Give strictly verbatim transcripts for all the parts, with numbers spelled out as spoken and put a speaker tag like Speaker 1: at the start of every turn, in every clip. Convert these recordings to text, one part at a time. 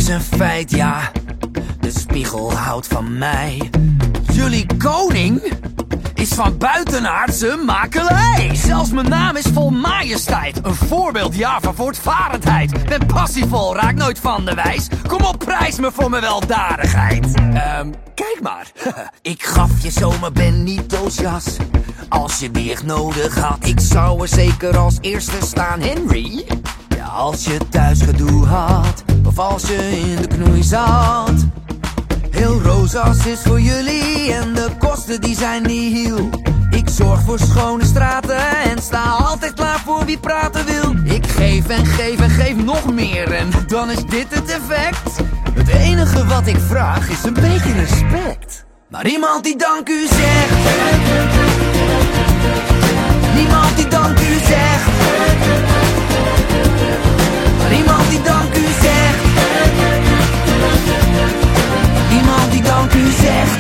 Speaker 1: is een feit, ja. De spiegel houdt van mij. Jullie koning is van buitenaardse makelij. Zelfs mijn naam is vol majesteit. Een voorbeeld, ja, van voortvarendheid. Ben passievol, raak nooit van de wijs. Kom op, prijs me voor mijn weldadigheid. Ehm, um, kijk maar. Ik gaf je zomaar Benito's jas. Als je die echt nodig had. Ik zou er zeker als eerste staan, Henry. Ja, als je thuis gedoe had. Of als je in de knoei zat. Heel Rosas is voor jullie en de kosten die zijn nihil. Ik zorg voor schone straten en sta altijd klaar voor wie praten wil. Ik geef en geef en geef nog meer en dan is dit het effect. Het enige wat ik vraag is een beetje respect. Maar iemand die dank u zegt. Niemand die dank u zegt. Maar iemand die dank u zegt. Iemand die dank u zegt.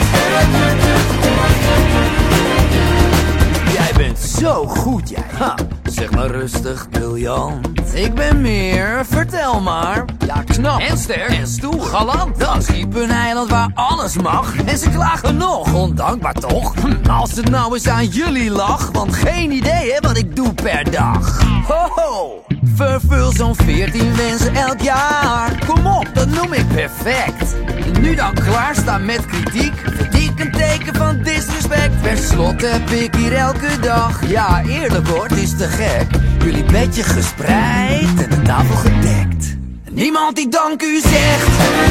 Speaker 1: Jij bent zo goed, jij. Ha, zeg maar rustig, briljant. Ik ben meer, vertel maar. Ja, knap en sterk en stoer, galant. Dan schiep een eiland waar alles mag. En ze klagen nog, ondankbaar toch? Hm, als het nou eens aan jullie lag. Want geen idee hè, wat ik doe per dag. Ho ho, vervul zo'n veertien wensen elk jaar. Kom op, dat noem ik perfect. En nu dan klaarstaan met kritiek. Vind ik een teken van disrespect. Per slot heb ik hier elke dag. Ja, eerlijk hoor, het is te gek. Jullie bedje gespreid en de tafel gedekt. Niemand die dank u zegt.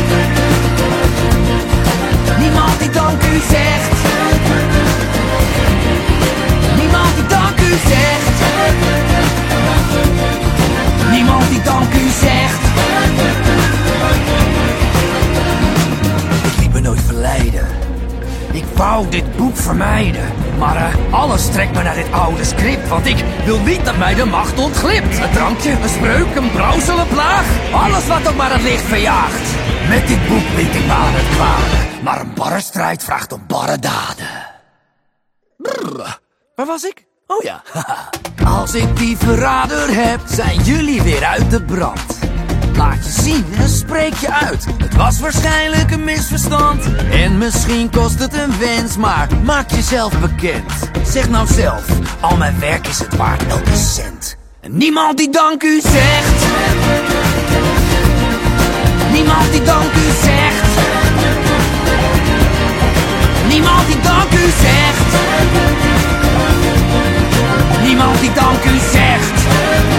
Speaker 1: Niemand die dank u zegt. Niemand die dank u zegt. Niemand die dank u zegt. Ik liet me nooit verleiden. Ik wou dit boek vermijden. Maar uh, alles trekt me naar dit oude script. Want ik wil niet dat mij de macht ontglipt. Een drankje, een spreuk, een brouwsel, een plaag. Alles wat ook maar het licht verjaagt. Met dit boek liet ik me aan het kwaad. Maar een barre strijd vraagt om barre daden. Brrr, waar was ik? Oh ja. Als ik die verrader heb, zijn jullie weer uit de brand. Laat je zien en spreek je uit. Het was waarschijnlijk een misverstand. En misschien kost het een wens, maar maak jezelf bekend. Zeg nou zelf, al mijn werk is het waard, elke cent. En niemand die dank u zegt. Niemand die dank u zegt. Niemand die dank u zegt. Niemand die dank u zegt.